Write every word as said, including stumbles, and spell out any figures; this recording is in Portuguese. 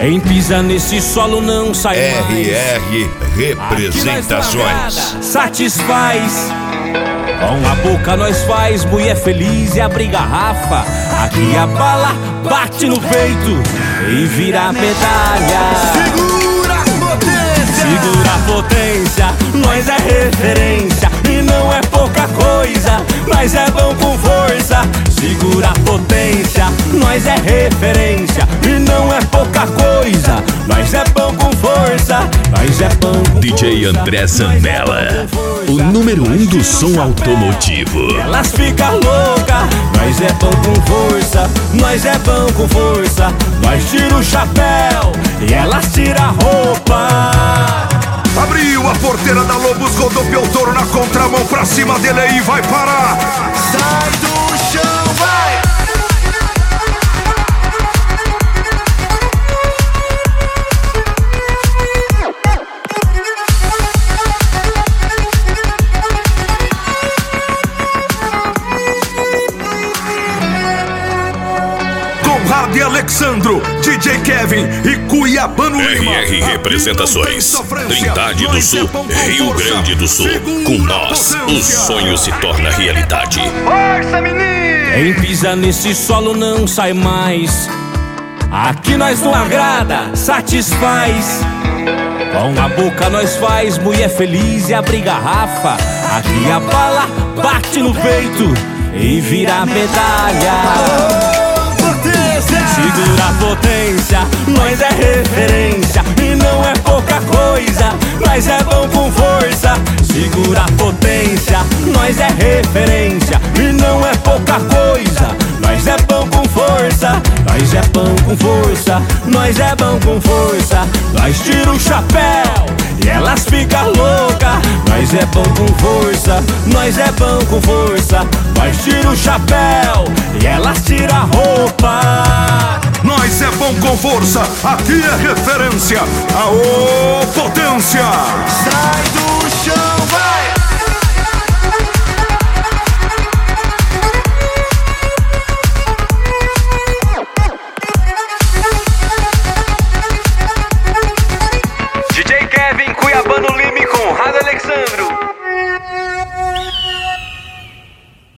Quem pisa nesse solo não sai mais. R R Representações. Satisfaz. Com a boca nós faz mulher feliz e abrir garrafa. Aqui a bala bate no peito e vira medalha. Segura a potência. Segura a potência. Nós é referência e não é pouca coisa. Nós é bom com força. Segura a potência. Nós é referência e não é pouca coisa. Nós é bom com força. Nós é bom com D J força. André Zambella, o número um do som automotivo. Elas ficam loucas. Nós é bom com força. Nós é bom com força. Nós tira o chapéu e elas tiram a roupa. Abriu a porteira da Lobos, rodopiou o touro na contramão, pra cima dele aí vai parar. Sai do chão, vai! Conrado e Alexandro, D J Kevin e Cuiabano Lima. R R Representações, Trindade do Sul, Rio Grande do Sul. Com nós, o sonho se torna realidade. Força, menino! Quem pisa nesse solo não sai mais. Aqui nós não agrada, satisfaz. Com a boca nós faz mulher feliz e abrir garrafa. Aqui a bala bate no peito e vira medalha. Segura a potência, nós é referência e não é pouca coisa. Nós é bom com força. Segura a potência, nós é referência e não é pouca coisa. Nós é bom com força. Nós é bom com força. Nós é bom com força. Nós tira o chapéu e elas ficam loucas. Nós é bom com força. Nós é bom com força. Nós tira o chapéu e elas tiram a roupa. Nós é bom com força, aqui é referência. Aô, potência! Sai do